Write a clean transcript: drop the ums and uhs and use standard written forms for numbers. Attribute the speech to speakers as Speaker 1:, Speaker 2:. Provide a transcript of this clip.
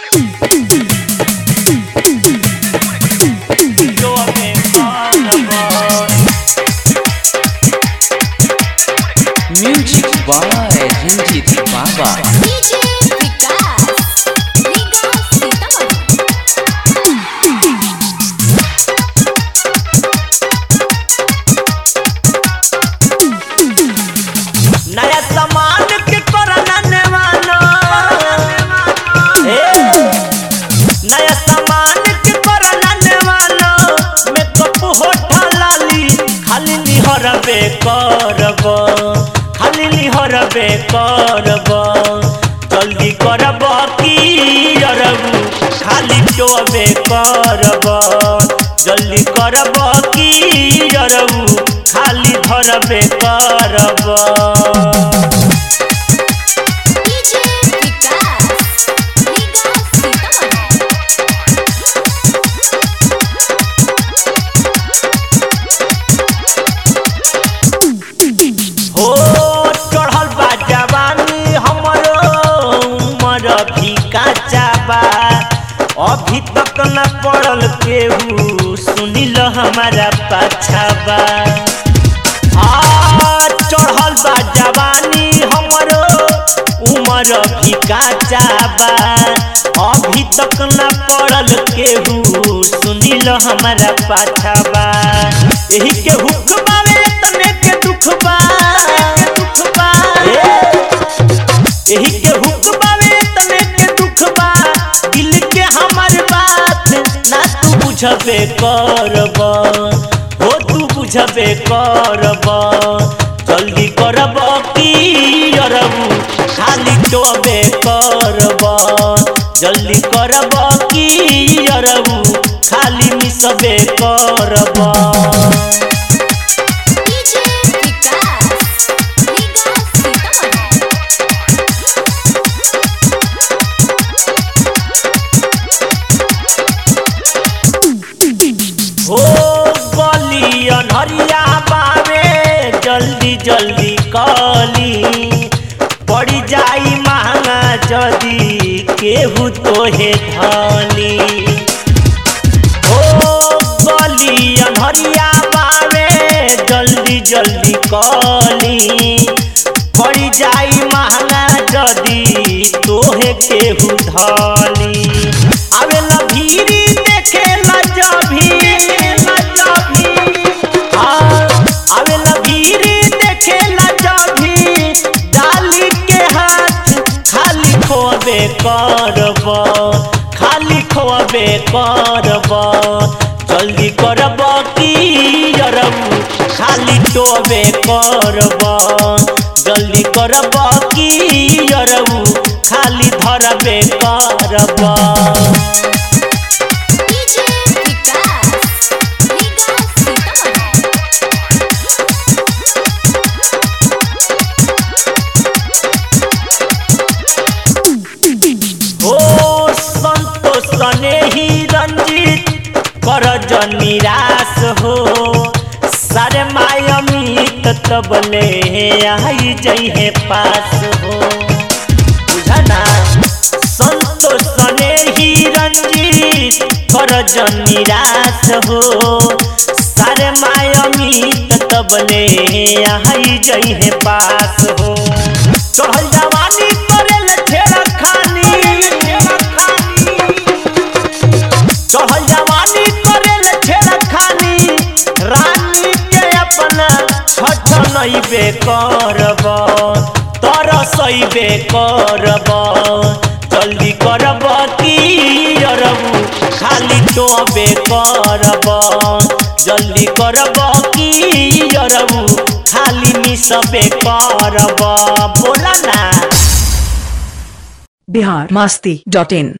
Speaker 1: Music by Ranjit Baba.
Speaker 2: DJ Vikas, Liga
Speaker 3: नया सामान के करने वाला नया सामान के करने वाला मेकअप होठा लाली खाली निहरबे करब खाली निहरबे करब जल्दी करब की अरबू खाली टोबे करब जल्दी करब की अरबू खाली धरबे करब।
Speaker 2: DJ Vikas, Liga
Speaker 3: हो चढ़ल बा जवानी हमरो उमर भी काचा बा अभी तक न पड़ल केहू सुनिल हमारा पाछा बा। चढ़ल बा जवानी हमरो उमर भी काचा बा अभी तक न पड़ल केहू सुनिल हमारा पाछा बा। यही के हुक बावे तने के दुख बा यही के हुक बावे तने के दुख बा दिल के हमर बात ना तू बुझबे करब हो तू बुझबे करब जल्दी करब की अरबू खाली टोबे करब जल्दी करब की अरबू खाली मिसबे करब।
Speaker 2: DJ Vikas, Liga
Speaker 3: हो गली अनहरिया बावे जल्दी जल्दी कली पड़ी जाई महंगा जदी केहू तोहे धली। हो गली अनहरिया बावे जल्दी जल्दी कली पड़ी जाई महंगा जदी तोहे केहू धली। आवेला भीरी देखेला आवेला भीरी देखेला जभी डाली के हाथ खाली खोबे करब खाली खोबे करब जल्दी करब की अरबू खाली टोबे करब जल्दी करब की अरबू खाली धरबे करब।
Speaker 2: DJ Vikas, Liga
Speaker 3: हो संतोष सने ही रंजित कर जन निराश हो सारे मायमित तबले आई जइहे पास हो बुझना संतोष सने ही रंजित कर जन निराश हो सारे मायमित तबले आई जइहे पास हो। चढ़ल जवानी करेल छेड़ा खानी चढ़ल जवानी करेल छेड़ा खानी रानी के अपना छछनइबे करब तरसइबे करब जल्दी करब की अरबू खाली टोबे करब जल्दी करब की अरबू खाली मिसबे करब बोला ना।
Speaker 4: biharmasti.in